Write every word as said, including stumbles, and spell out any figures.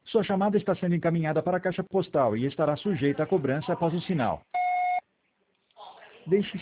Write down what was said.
Sua chamada está sendo encaminhada para a caixa postal e estará sujeita a cobrança após o sinal. Deixe